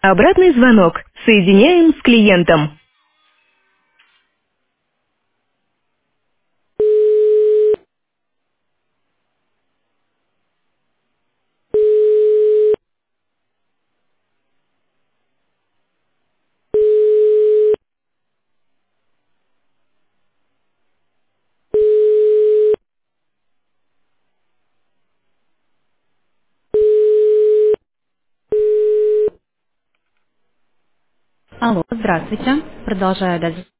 Обратный звонок. Соединяем с клиентом. Алло, здравствуйте. Продолжаю дальше.